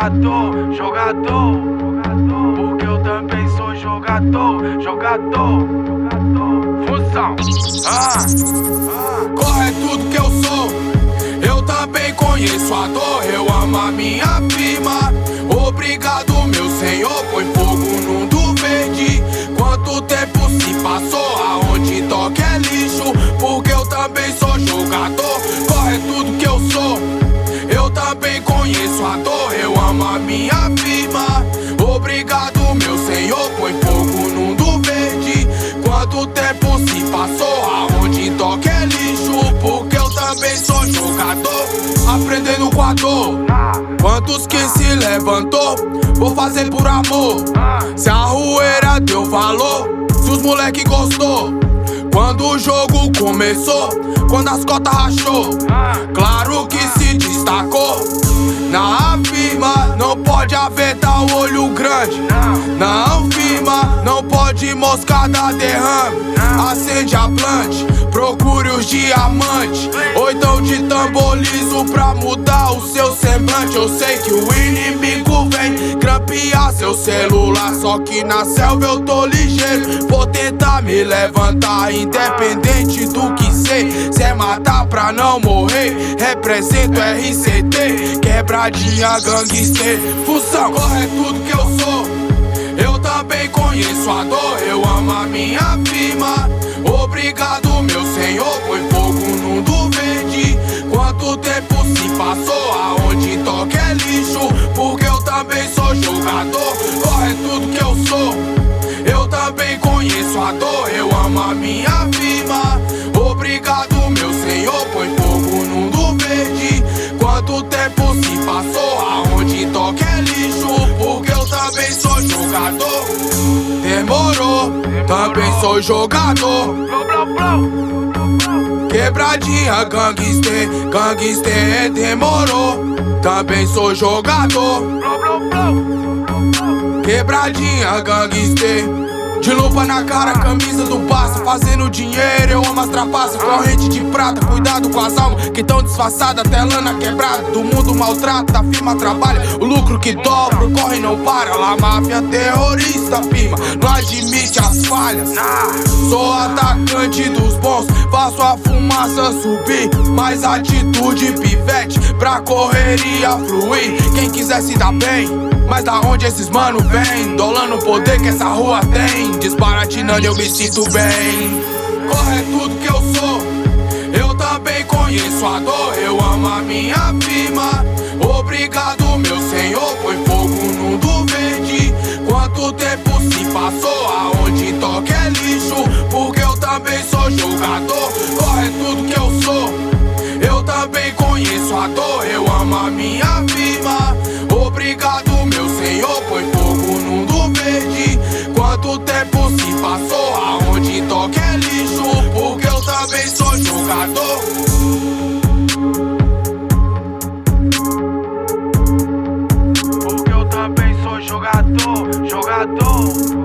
jogador. Porque eu também sou jogador. Função. Corre tudo que eu sou. Eu também conheço a dor. Eu amo a minha prima. Obrigado, meu senhor. Põe fogo no mundo verde. Quanto tempo se passou? Aonde toca é lixo. Porque eu também sou jogador. Corre tudo que eu sou. Eu também conheço a dor. Eu amo a minha prima. Obrigado, meu senhor. Põe fogo no mundo verde. Quanto tempo se passou? Aonde toca é lixo. Porque eu também sou jogador. Aprendendo com a dor. Quantos que se levantou? Vou fazer por amor. Se a rueira deu valor, se os moleque gostou. Quando o jogo começou, quando as cotas rachou, claro que se destacou. Na firma não pode haver tal olho grande. Na firma não pode moscada derrame. Acende a plante, procure os diamantes. Ou então de tamborizo pra mudar o seu semblante. Eu sei que o inimigo vem grampear seu celular, só que na selva eu tô ligeiro. Vou tentar me levantar, independente do que sei. Se é matar pra não morrer, represento RCT. Quebradinha, gangster, função. Corre tudo que eu sou. Eu também conheço a dor. Eu amo a minha prima. Obrigado, meu senhor. Põe fogo no mundo verde. Quanto tempo se passou? Aonde toca é lixo. Porque eu também sou jogador. Corre tudo que eu sou. Eu também conheço a dor. Eu amo a minha prima. Obrigado, meu senhor. Põe fogo no mundo verde. Quanto tempo se passou? Aonde toca é lixo. Porque eu também sou jogador. Demorou, também sou jogador. Quebradinha, gangster, demorou. Também sou jogador. Quebradinha, gangster. De lupa na cara, camisa do Barça. Fazendo dinheiro, eu amo as trapaças. Corrente de prata, cuidado com as almas que tão disfarçadas. Até lana quebrada, do mundo maltrata. A firma trabalha, o lucro que dobra. Corre não para, lá máfia terrorista. Firma não admite as falhas. Sou atacante dos bons, faço a fumaça subir. Mais atitude pivete, pra correria fluir. Quem quiser se dar bem, mas da onde esses mano vem? Dolando o poder que essa rua tem. Desbaratinando eu me sinto bem. Corre tudo que eu sou. Eu também conheço a dor. Eu amo a minha prima. Obrigado, meu senhor. Põe fogo no mundo verde. Quanto tempo se passou? Aonde toca é lixo. Porque eu também sou jogador. Corre tudo que eu sou. Eu também conheço a dor. Eu amo a minha prima. Obrigado, meu senhor. Põe fogo no mundo verde. Quanto tempo se passou? Aonde toca é lixo. Porque eu também sou jogador. Porque eu também sou jogador.